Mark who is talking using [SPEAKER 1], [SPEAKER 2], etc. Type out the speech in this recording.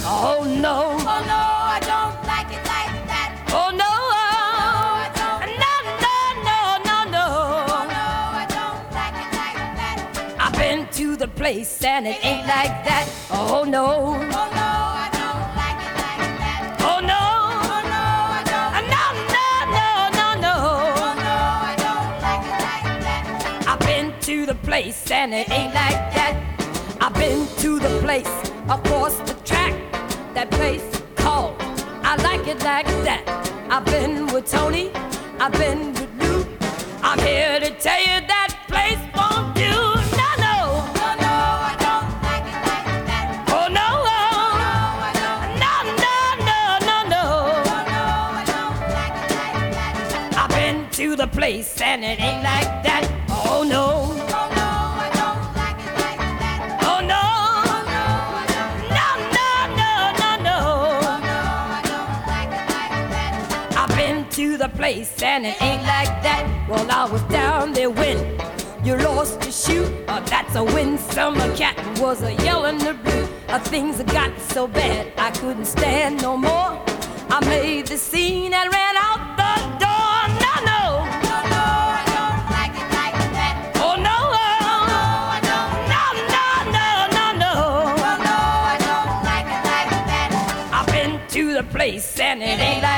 [SPEAKER 1] Oh no.
[SPEAKER 2] Oh no, I don't like it like that.
[SPEAKER 1] Oh no.
[SPEAKER 2] I don't.
[SPEAKER 1] No, no, no, no, no.
[SPEAKER 2] Oh no, I don't like it like that.
[SPEAKER 1] I've been to the place and it ain't like that. Oh no.
[SPEAKER 2] Oh no, I don't like it like that.
[SPEAKER 1] Oh no.
[SPEAKER 2] Oh no, I don't.
[SPEAKER 1] No, no, no, no, no.
[SPEAKER 2] Oh no, I don't like it like that.
[SPEAKER 1] I've been to the place and it ain't like that. I've been to the place across the track. That place called I Like It Like That. I've been with Tony, I've been with Lou. I'm here to tell you that place won't do. No, no.
[SPEAKER 2] Oh no, I don't like it like that.
[SPEAKER 1] Oh no.
[SPEAKER 2] No, I don't.
[SPEAKER 1] No, no, no, no, no.
[SPEAKER 2] Oh no, I don't like it like that.
[SPEAKER 1] I've been to the place and it ain't like that. Oh no.
[SPEAKER 2] Oh no, I don't like it like that.
[SPEAKER 1] Oh no.
[SPEAKER 2] Oh no, I don't.
[SPEAKER 1] No, no, no, no, no.
[SPEAKER 2] Oh no, I don't like it like that.
[SPEAKER 1] I've been to the place and it ain't like that. Well, I was down there when you lost your shoe. That's a Winsummer cat was a yelling the blue. Things got so bad I couldn't stand no more. I made the scene and ran out the door. No, no.
[SPEAKER 2] Oh no, I don't like it like that.
[SPEAKER 1] Oh no.
[SPEAKER 2] No, I don't.
[SPEAKER 1] No, no, no, no, no.
[SPEAKER 2] Oh no, I don't like it like that.
[SPEAKER 1] I've been to the place and it ain't like